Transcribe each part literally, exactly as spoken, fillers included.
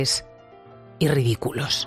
y ridículos.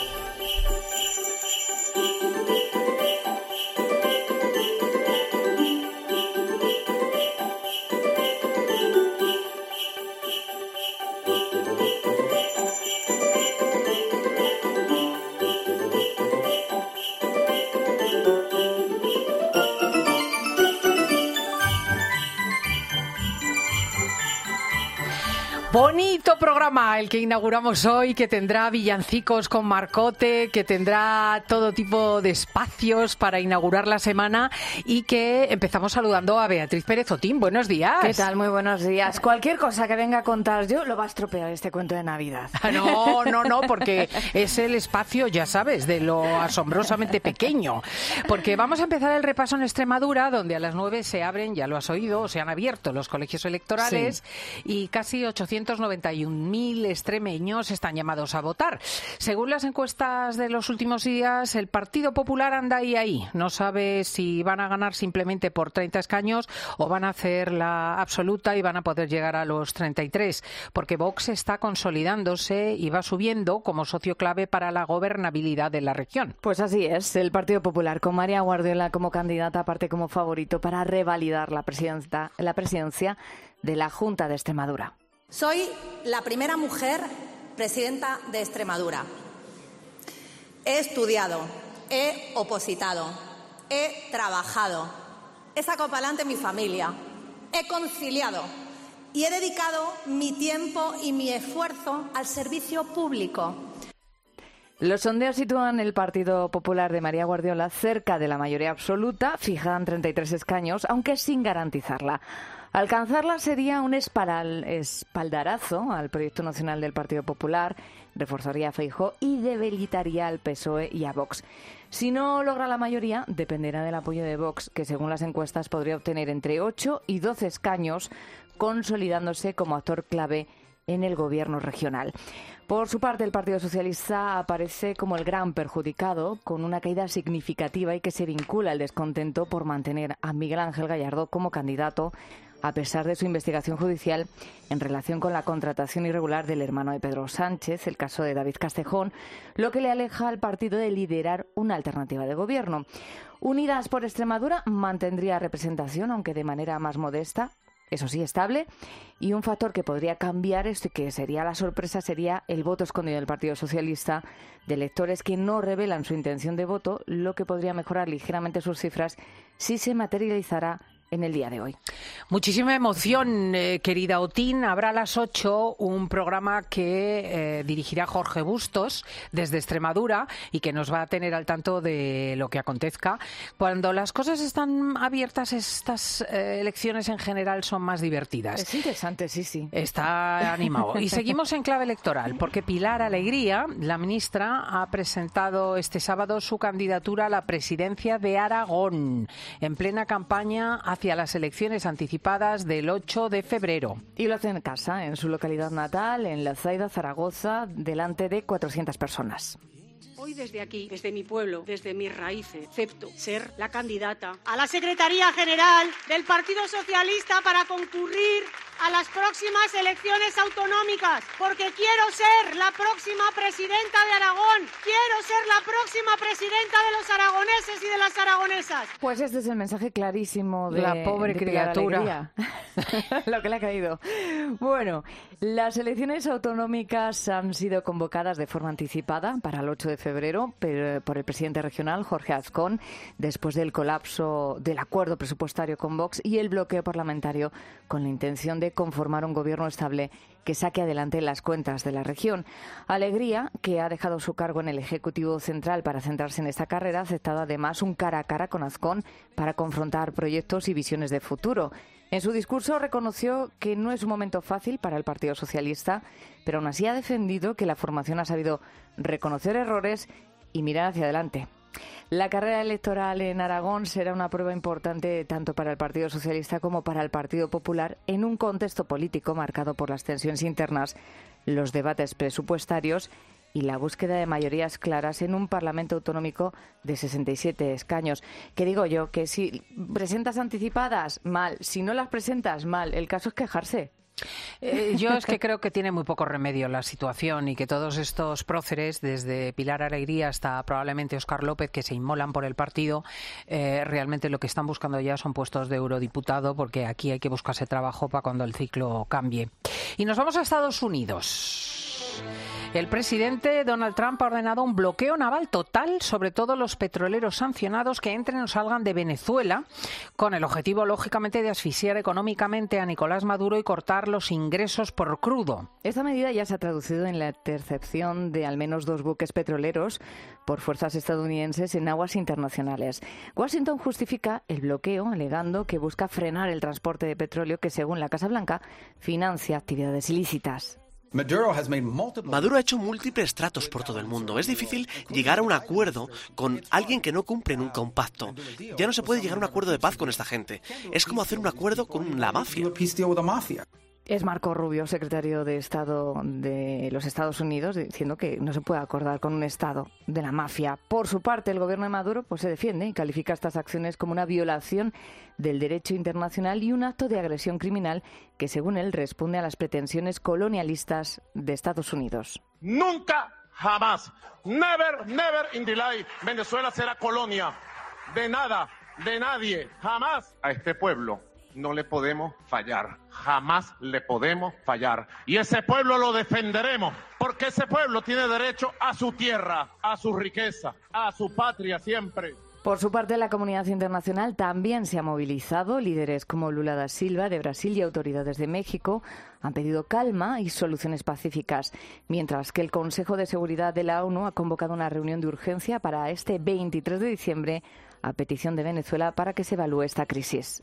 Bonito programa el que inauguramos hoy, que tendrá villancicos con Marcote, que tendrá todo tipo de espacios para inaugurar la semana y que empezamos saludando a Beatriz Pérez Otín. Buenos días. ¿Qué tal? Muy buenos días. Cualquier cosa que venga a contar yo lo va a estropear este cuento de Navidad. No, no, no, porque es el espacio, ya sabes, de lo asombrosamente pequeño. Porque vamos a empezar el repaso en Extremadura, donde a las nueve se abren, ya lo has oído, se han abierto los colegios electorales, sí, y casi ochocientos noventa y un mil extremeños están llamados a votar. Según las encuestas de los últimos días, el Partido Popular anda ahí ahí. No sabe si van a ganar simplemente por treinta escaños o van a hacer la absoluta y van a poder llegar a los treinta y tres, porque Vox está consolidándose y va subiendo como socio clave para la gobernabilidad de la región. Pues así es, el Partido Popular con María Guardiola como candidata, aparte como favorito para revalidar la presidencia, la presidencia de la Junta de Extremadura. Soy la primera mujer presidenta de Extremadura. He estudiado, he opositado, he trabajado, he sacado para adelante mi familia, he conciliado y he dedicado mi tiempo y mi esfuerzo al servicio público. Los sondeos sitúan el Partido Popular de María Guardiola cerca de la mayoría absoluta, fijan treinta y tres escaños, aunque sin garantizarla. Alcanzarla sería un esparal, espaldarazo al proyecto nacional del Partido Popular, reforzaría a Feijóo y debilitaría al P S O E y a Vox. Si no logra la mayoría, dependerá del apoyo de Vox, que según las encuestas podría obtener entre ocho y doce escaños, consolidándose como actor clave en el gobierno regional. Por su parte, el Partido Socialista aparece como el gran perjudicado, con una caída significativa y que se vincula al descontento por mantener a Miguel Ángel Gallardo como candidato, a pesar de su investigación judicial en relación con la contratación irregular del hermano de Pedro Sánchez, el caso de David Castejón, lo que le aleja al partido de liderar una alternativa de gobierno. Unidas por Extremadura mantendría representación, aunque de manera más modesta, eso sí, estable, y un factor que podría cambiar esto y que sería la sorpresa sería el voto escondido del Partido Socialista de electores que no revelan su intención de voto, lo que podría mejorar ligeramente sus cifras si se materializara en el día de hoy. Muchísima emoción, eh, querida Otín. Habrá a las ocho un programa que eh, dirigirá Jorge Bustos desde Extremadura y que nos va a tener al tanto de lo que acontezca. Cuando las cosas están abiertas, estas eh, elecciones en general son más divertidas. Es interesante, sí, sí. Está animado. Y seguimos en clave electoral, porque Pilar Alegría, la ministra, ha presentado este sábado su candidatura a la presidencia de Aragón, en plena campaña hacia las elecciones anticipadas del ocho de febrero. Y lo hace en casa, en su localidad natal, en La Zaida, Zaragoza, delante de cuatrocientas personas. Hoy desde aquí, desde mi pueblo, desde mis raíces, acepto ser la candidata a la Secretaría General del Partido Socialista para concurrir a las próximas elecciones autonómicas, porque quiero ser la próxima presidenta de Aragón, quiero ser la próxima presidenta de los aragoneses y de las aragonesas. Pues este es el mensaje clarísimo de la pobre de criatura. Lo que le ha caído. Bueno, las elecciones autonómicas han sido convocadas de forma anticipada para el ocho de febrero pero por el presidente regional, Jorge Azcón, después del colapso del acuerdo presupuestario con Vox y el bloqueo parlamentario con la intención de conformar un gobierno estable que saque adelante las cuentas de la región. Alegría, que ha dejado su cargo en el Ejecutivo Central para centrarse en esta carrera, ha aceptado además un cara a cara con Azcón para confrontar proyectos y visiones de futuro. En su discurso reconoció que no es un momento fácil para el Partido Socialista, pero aún así ha defendido que la formación ha sabido reconocer errores y mirar hacia adelante. La carrera electoral en Aragón será una prueba importante tanto para el Partido Socialista como para el Partido Popular en un contexto político marcado por las tensiones internas, los debates presupuestarios y la búsqueda de mayorías claras en un Parlamento autonómico de sesenta y siete escaños. Que digo yo, que si presentas anticipadas, mal. Si no las presentas, mal. El caso es quejarse. Eh, yo es que creo que tiene muy poco remedio la situación y que todos estos próceres, desde Pilar Alegría hasta probablemente Óscar López, que se inmolan por el partido, eh, realmente lo que están buscando ya son puestos de eurodiputado, porque aquí hay que buscarse trabajo para cuando el ciclo cambie. Y nos vamos a Estados Unidos. El presidente Donald Trump ha ordenado un bloqueo naval total sobre todos los petroleros sancionados que entren o salgan de Venezuela, con el objetivo, lógicamente, de asfixiar económicamente a Nicolás Maduro y cortar los ingresos por crudo. Esta medida ya se ha traducido en la intercepción de al menos dos buques petroleros por fuerzas estadounidenses en aguas internacionales. Washington justifica el bloqueo alegando que busca frenar el transporte de petróleo que, según la Casa Blanca, financia actividades ilícitas. Maduro ha hecho múltiples tratos por todo el mundo. Es difícil llegar a un acuerdo con alguien que no cumple nunca un pacto. Ya no se puede llegar a un acuerdo de paz con esta gente. Es como hacer un acuerdo con la mafia. Es Marco Rubio, secretario de Estado de los Estados Unidos, diciendo que no se puede acordar con un Estado de la mafia. Por su parte, el gobierno de Maduro pues, se defiende y califica estas acciones como una violación del derecho internacional y un acto de agresión criminal que, según él, responde a las pretensiones colonialistas de Estados Unidos. Nunca, jamás, never, never in the life, Venezuela será colonia de nada, de nadie, jamás. A este pueblo no le podemos fallar, jamás le podemos fallar. Y ese pueblo lo defenderemos, porque ese pueblo tiene derecho a su tierra, a su riqueza, a su patria siempre. Por su parte, la comunidad internacional también se ha movilizado. Líderes como Lula da Silva de Brasil y autoridades de México han pedido calma y soluciones pacíficas, mientras que el Consejo de Seguridad de la ONU ha convocado una reunión de urgencia para este veintitrés de diciembre a petición de Venezuela para que se evalúe esta crisis.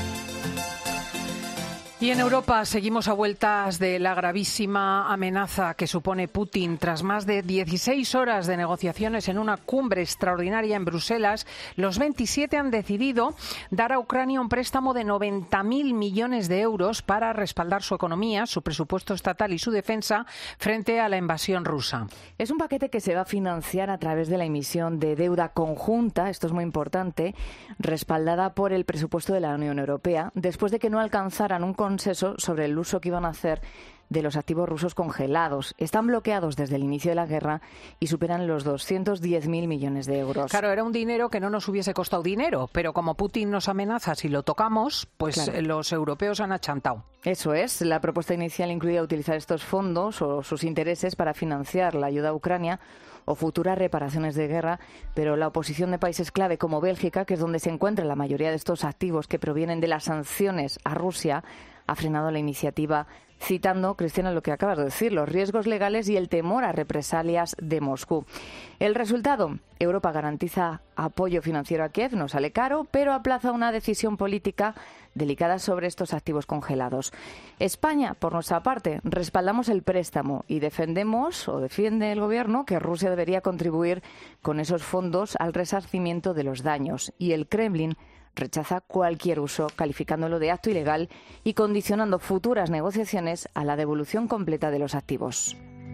Y en Europa seguimos a vueltas de la gravísima amenaza que supone Putin. Tras más de dieciséis horas de negociaciones en una cumbre extraordinaria en Bruselas, los veintisiete han decidido dar a Ucrania un préstamo de noventa mil millones de euros para respaldar su economía, su presupuesto estatal y su defensa frente a la invasión rusa. Es un paquete que se va a financiar a través de la emisión de deuda conjunta, esto es muy importante, respaldada por el presupuesto de la Unión Europea, después de que no alcanzaran un consenso sobre el uso que iban a hacer de los activos rusos congelados. Están bloqueados desde el inicio de la guerra y superan los doscientos diez mil millones de euros. Claro, era un dinero que no nos hubiese costado dinero, pero como Putin nos amenaza si lo tocamos, pues claro, los europeos han achantado. Eso es. La propuesta inicial incluía utilizar estos fondos o sus intereses para financiar la ayuda a Ucrania o futuras reparaciones de guerra, pero la oposición de países clave como Bélgica, que es donde se encuentra la mayoría de estos activos que provienen de las sanciones a Rusia, ha frenado la iniciativa, citando, Cristina, lo que acabas de decir, los riesgos legales y el temor a represalias de Moscú. El resultado, Europa garantiza apoyo financiero a Kiev, no sale caro, pero aplaza una decisión política delicada sobre estos activos congelados. España, por nuestra parte, respaldamos el préstamo y defendemos, o defiende el Gobierno, que Rusia debería contribuir con esos fondos al resarcimiento de los daños. Y el Kremlin rechaza cualquier uso, calificándolo de acto ilegal y condicionando futuras negociaciones a la devolución completa de los activos.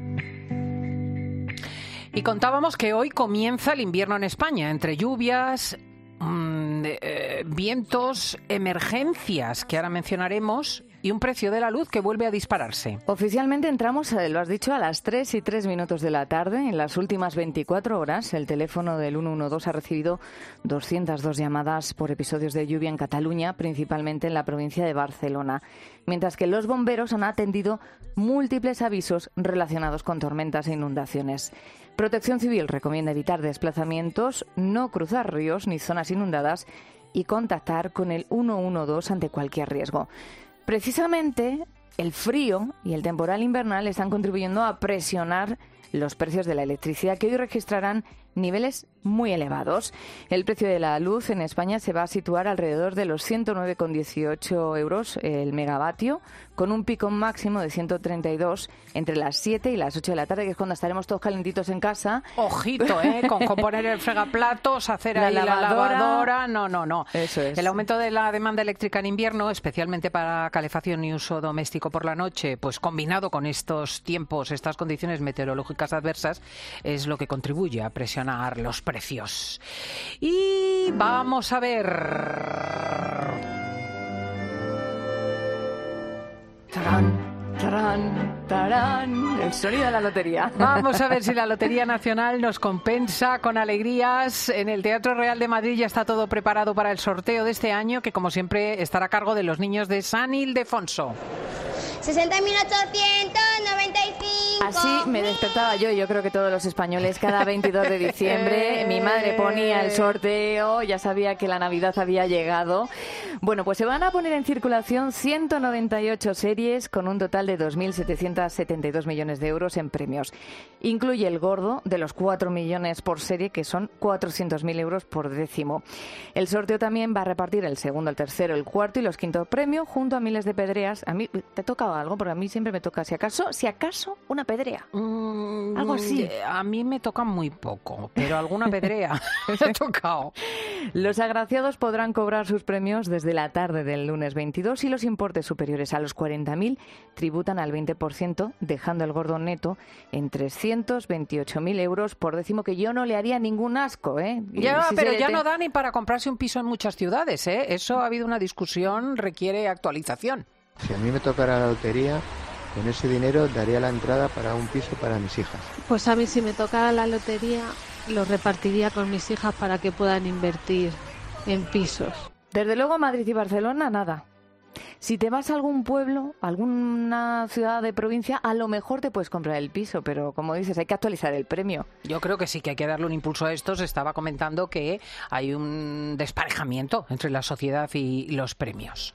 Y contábamos que hoy comienza el invierno en España, entre lluvias, mmm, eh, vientos, emergencias, que ahora mencionaremos, y un precio de la luz que vuelve a dispararse. Oficialmente entramos, lo has dicho, a las tres y tres minutos de la tarde. En las últimas veinticuatro horas, el teléfono del ciento doce ha recibido doscientas dos llamadas por episodios de lluvia en Cataluña, principalmente en la provincia de Barcelona, mientras que los bomberos han atendido múltiples avisos relacionados con tormentas e inundaciones. Protección Civil recomienda evitar desplazamientos, no cruzar ríos ni zonas inundadas y contactar con el ciento doce ante cualquier riesgo. Precisamente el frío y el temporal invernal están contribuyendo a presionar los precios de la electricidad, que hoy registrarán niveles muy elevados. El precio de la luz en España se va a situar alrededor de los ciento nueve coma dieciocho euros el megavatio, con un pico máximo de ciento treinta y dos entre las siete y las ocho de la tarde, que es cuando estaremos todos calentitos en casa. Ojito, ¿eh? Con, con poner el fregaplatos, hacer la ahí lavadora. la lavadora. No, no, no. Eso es. El aumento de la demanda eléctrica en invierno, especialmente para calefacción y uso doméstico por la noche, pues combinado con estos tiempos, estas condiciones meteorológicas adversas, es lo que contribuye a presionar los precios. Y vamos a ver. Tarán. Tarán, tarán, el sonido de la lotería. Vamos a ver si la Lotería Nacional nos compensa con alegrías. En el Teatro Real de Madrid ya está todo preparado para el sorteo de este año, que como siempre estará a cargo de los niños de San Ildefonso. sesenta mil ochocientos noventa y cinco. Así me despertaba yo, yo creo que todos los españoles, cada veintidós de diciembre. Mi madre ponía el sorteo, ya sabía que la Navidad había llegado. Bueno, pues se van a poner en circulación ciento noventa y ocho series con un total de dos mil setecientos setenta y dos millones de euros en premios. Incluye el gordo de los cuatro millones por serie, que son cuatrocientos mil euros por décimo. El sorteo también va a repartir el segundo, el tercero, el cuarto y los quintos premios junto a miles de pedreas. A mí te tocaba algo, porque a mí siempre me toca, si acaso, si acaso, una pedrea. Mm, Algo así. A mí me toca muy poco, pero alguna pedrea me ha tocado. Los agraciados podrán cobrar sus premios desde la tarde del lunes veintidós y los importes superiores a los cuarenta mil tributan al veinte por ciento, dejando el gordo neto en trescientos veintiocho mil euros por décimo, que yo no le haría ningún asco, ¿eh? Ya, Si pero se ya te... no da ni para comprarse un piso en muchas ciudades, ¿eh? Eso ha habido una discusión, requiere actualización. Si a mí me tocara la lotería, con ese dinero daría la entrada para un piso para mis hijas. Pues a mí, si me tocara la lotería, lo repartiría con mis hijas para que puedan invertir en pisos. Desde luego Madrid y Barcelona, nada. Si te vas a algún pueblo, alguna ciudad de provincia, a lo mejor te puedes comprar el piso, pero como dices, hay que actualizar el premio. Yo creo que sí que hay que darle un impulso a esto. Se estaba comentando que hay un desparejamiento entre la sociedad y los premios.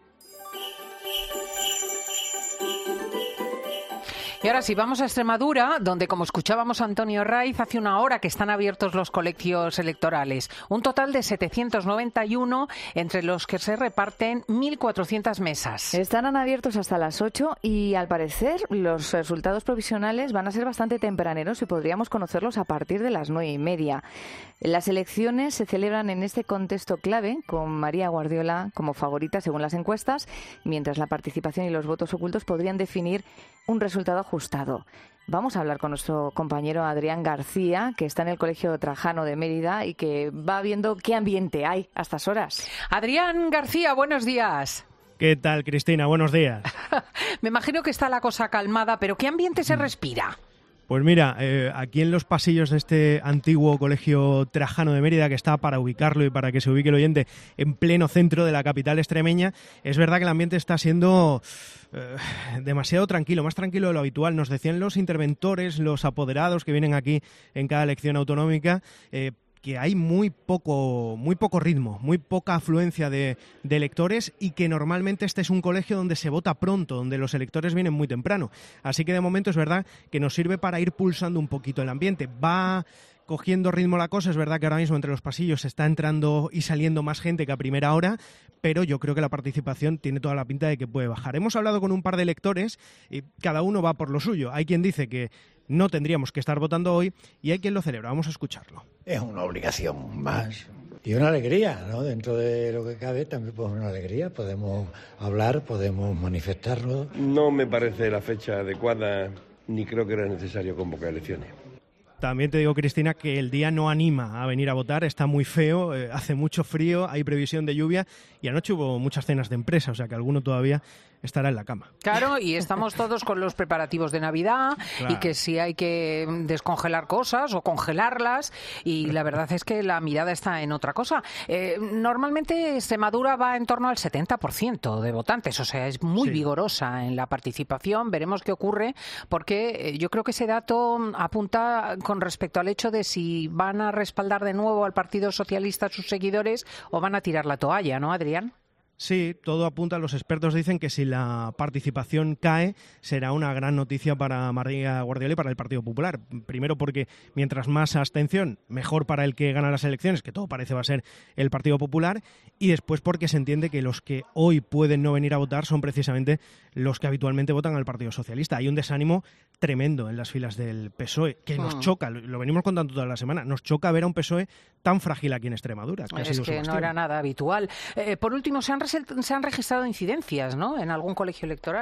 Y ahora sí, vamos a Extremadura, donde, como escuchábamos a Antonio Raiz, hace una hora que están abiertos los colegios electorales. Un total de setecientos noventa y uno, entre los que se reparten mil cuatrocientas mesas. Estarán abiertos hasta las ocho y, al parecer, los resultados provisionales van a ser bastante tempraneros y podríamos conocerlos a partir de las nueve y media. Las elecciones se celebran en este contexto clave, con María Guardiola como favorita según las encuestas, mientras la participación y los votos ocultos podrían definir un resultado ajustado. Vamos a hablar con nuestro compañero Adrián García, que está en el Colegio Trajano de Mérida y que va viendo qué ambiente hay a estas horas. Adrián García, buenos días. ¿Qué tal, Cristina? Buenos días. Me imagino que está la cosa calmada, pero ¿qué ambiente se respira? Pues mira, eh, aquí en los pasillos de este antiguo Colegio Trajano de Mérida, que está, para ubicarlo y para que se ubique el oyente, en pleno centro de la capital extremeña, es verdad que el ambiente está siendo eh, demasiado tranquilo, más tranquilo de lo habitual. Nos decían los interventores, los apoderados que vienen aquí en cada elección autonómica, eh, que hay muy poco, muy poco ritmo, muy poca afluencia de, de electores y que normalmente este es un colegio donde se vota pronto, donde los electores vienen muy temprano. Así que de momento es verdad que nos sirve para ir pulsando un poquito el ambiente. Va cogiendo ritmo la cosa, es verdad que ahora mismo entre los pasillos está entrando y saliendo más gente que a primera hora, pero yo creo que la participación tiene toda la pinta de que puede bajar. Hemos hablado con un par de electores y cada uno va por lo suyo. Hay quien dice que no tendríamos que estar votando hoy y hay quien lo celebra. Vamos a escucharlo. Es una obligación más y una alegría, ¿no? Dentro de lo que cabe también pues una alegría. Podemos hablar, podemos manifestarnos. No me parece la fecha adecuada ni creo que era necesario convocar elecciones. También te digo, Cristina, que el día no anima a venir a votar, está muy feo, eh, hace mucho frío, hay previsión de lluvia y anoche hubo muchas cenas de empresa, o sea que alguno todavía estará en la cama. Claro, y estamos todos con los preparativos de Navidad, claro, y que si hay que descongelar cosas o congelarlas, y la verdad es que la mirada está en otra cosa. Eh, normalmente Extremadura va en torno al setenta por ciento de votantes, o sea, es muy sí. vigorosa en la participación. Veremos qué ocurre, porque yo creo que ese dato apunta con respecto al hecho de si van a respaldar de nuevo al Partido Socialista a sus seguidores o van a tirar la toalla, ¿no, Adrián? Sí, todo apunta, los expertos dicen que si la participación cae será una gran noticia para María Guardiola y para el Partido Popular. Primero porque mientras más abstención, mejor para el que gana las elecciones, que todo parece va a ser el Partido Popular, y después porque se entiende que los que hoy pueden no venir a votar son precisamente los que habitualmente votan al Partido Socialista. Hay un desánimo tremendo en las filas del P S O E, que nos choca, lo venimos contando toda la semana, nos choca ver a un P S O E tan frágil aquí en Extremadura. Que es ha sido que no era nada habitual. Eh, por último, se han, se han registrado incidencias, ¿no?, en algún colegio electoral.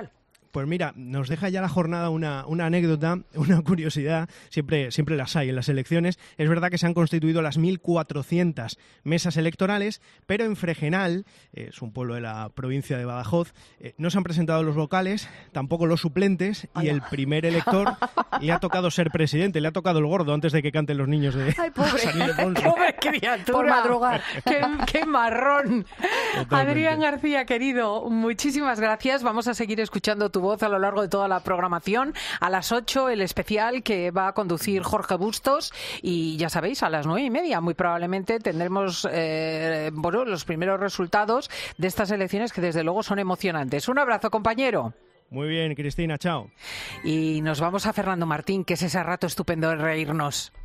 Pues mira, nos deja ya la jornada una, una anécdota, una curiosidad, siempre, siempre las hay en las elecciones. Es verdad que se han constituido las mil cuatrocientas mesas electorales, pero en Fregenal, eh, es un pueblo de la provincia de Badajoz, eh, no se han presentado los vocales, tampoco los suplentes, y el primer elector le ha tocado ser presidente, le ha tocado el gordo antes de que canten los niños de Ay, pobre. San Ildefonso. ¡Pobre criatura! Por madrugar. ¡Qué, qué marrón! Totalmente. Adrián García, querido, muchísimas gracias. Vamos a seguir escuchando tu voz a lo largo de toda la programación. A las ocho el especial que va a conducir Jorge Bustos y ya sabéis, a las nueve y media muy probablemente tendremos eh, bueno, los primeros resultados de estas elecciones que desde luego son emocionantes. Un abrazo, compañero. Muy bien, Cristina, chao. Y nos vamos a Fernando Martín, que es ese rato estupendo de reírnos.